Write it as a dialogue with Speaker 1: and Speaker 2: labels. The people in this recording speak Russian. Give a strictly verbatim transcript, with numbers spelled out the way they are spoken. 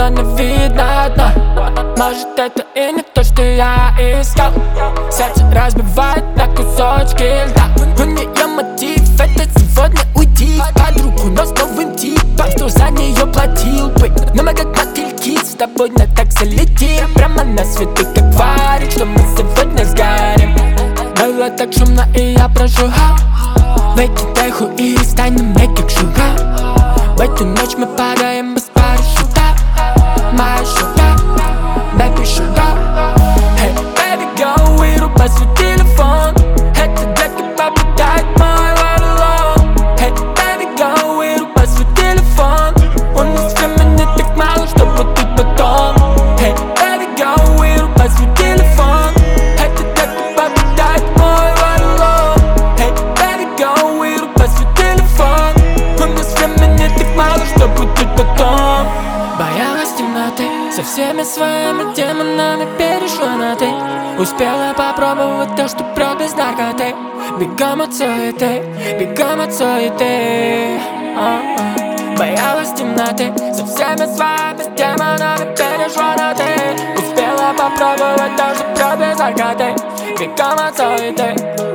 Speaker 1: но не видно дна. Может, это и не то, что я искал. Сердце разбивает на кусочки льда. У нее мотив — это сегодня уйти подругу, но с новым типом, что за нее платил бы. Но мы как мотыльки с тобой на так залетим прямо на светы, как варик, что мы сегодня сгорим. Было так шумно, и я прошу выкидай хуй и станем мне как шуга. В эту ночь мы падаем без парашюта. Моя шуга, baby шуга. Hey, baby, go, вырубай свой телефон. Это для тебя питает мой right alone. Hey, baby, go, вырубай свой телефон. У нас времени так мало, чтобы тут потом. Hey, baby, go, вырубай свой телефон. Это для тебя питает мой right alone. Hey, baby, go, вырубай свой телефон. У нас времени так мало, чтобы тут потом. Боялась темноты, со всеми своими демонами перешла на ты. Успела попробовать то, что прет без наркоты. Бегом от суеты, бегом от суеты. А-а. Боялась темноты, со всеми своими демонами перешла на ты. Успела попробовать то, что прет без наркоты. Бегом от суеты.